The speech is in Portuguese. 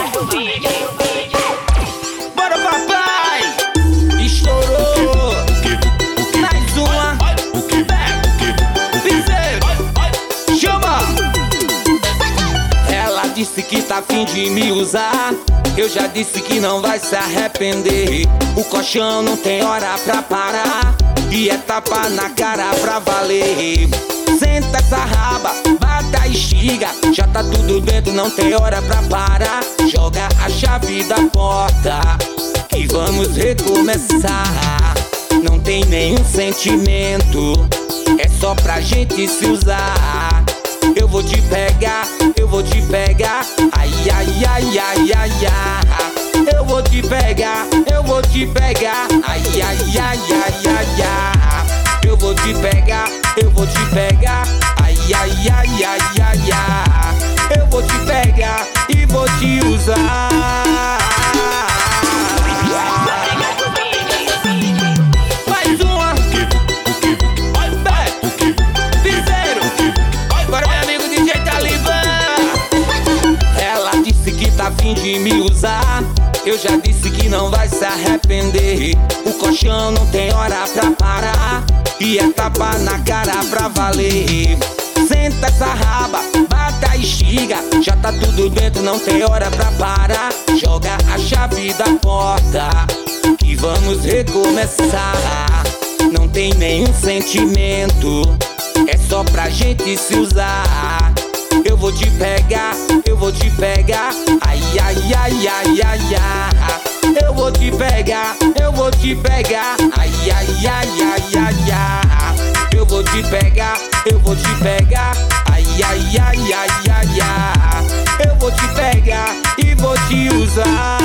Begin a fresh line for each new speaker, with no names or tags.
Bora, papai! Estourou! Mais uma! Piseiro! Chama! Ela disse que tá a fim de me usar. Eu já disse que não vai se arrepender. O colchão não tem hora pra parar. E é tapa na cara pra valer. Senta essa raba, bata e estiga. Já tá tudo dentro, não tem hora pra parar. Joga a chave da porta e vamos recomeçar. Não tem nenhum sentimento, é só pra gente se usar. Eu vou te pegar, eu vou te pegar. Ai, ai, ai, ai, ai, ai. Eu vou te pegar, eu vou te pegar. Ai, ai, ai, ai, ai, ai. Eu vou te pegar, eu vou te pegar. Ai, ai, ai, ai, ai, ai. Eu vou te pegar e vou te usar. Mais uma. Piseiro. Agora meu amigo DJ Talibã. Ela disse que tá a fim de me usar. Eu já disse que não vai se arrepender. O colchão não tem hora pra parar. E é tapa na cara pra valer. Senta essa raba, bata e estiga. Já tá tudo dentro, não tem hora pra parar. Joga a chave da porta e vamos recomeçar. Não tem nenhum sentimento, é só pra gente se usar. Eu vou te pegar, eu vou te pegar. Ai, ai, ai, ai, ai, ai. Eu vou te pegar, eu vou te pegar. Ai, ai, ai, ai, ai, ai. Eu vou te pegar, eu vou te pegar. Ai, ai, ai, ai, ai, ai. Eu vou te pegar e vou te usar.